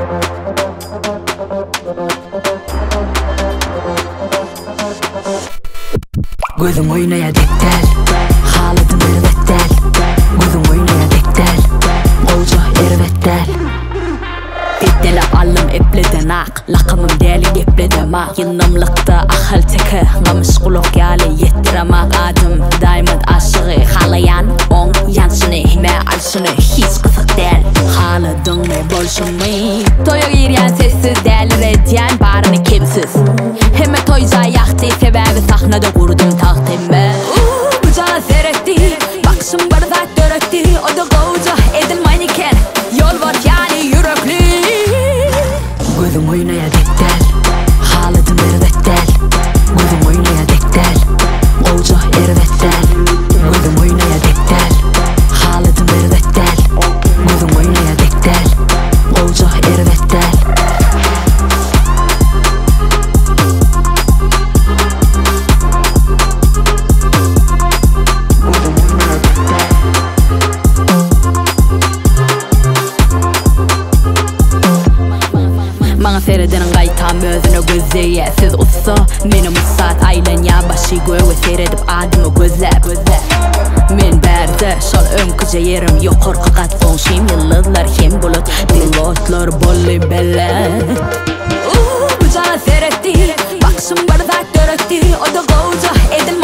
Gözüm oynaya dektel, haladım ervettel. Gözüm oynaya dektel, olca ervettel. Deddele allım epleden ak, lakımım deli epleden ak. Yınımlıkta ahıl teki, gamış kuluk yali yettiremek. Adım diamond aşığı, halayan on yansını. Me alşını hiç kısık del, haladın me bolşunu. Toya giryen sessiz del, redyen barını kimsiz. Hemme toyca yaktı, sebebi sahnada kurdum tahtime. Bıcağı seyretti, bakışım bardak döretti. O da kovuca edilmeyen iken, yol var yani yürekli. Gözüm oynaya dektel, haladım ervettel. Gözüm oynaya dektel, olca ervettel. Gözüm oynaya dektel, haladım ervettel. Gözüm oynaya dektel, olca ervettel. Bana seyredenin qaytam özüne gözleye. Siz utsa, benim utsat aylan ya başı göğe. Seyredip adımı gözlep men berde, şol önküce yerim yok korku kat fonşim. Yıldızlar hem bulut, pilotlar bolli bellet. Bıcağı seyretti, bakışım bardak döretti. O da kovuca edilmeyen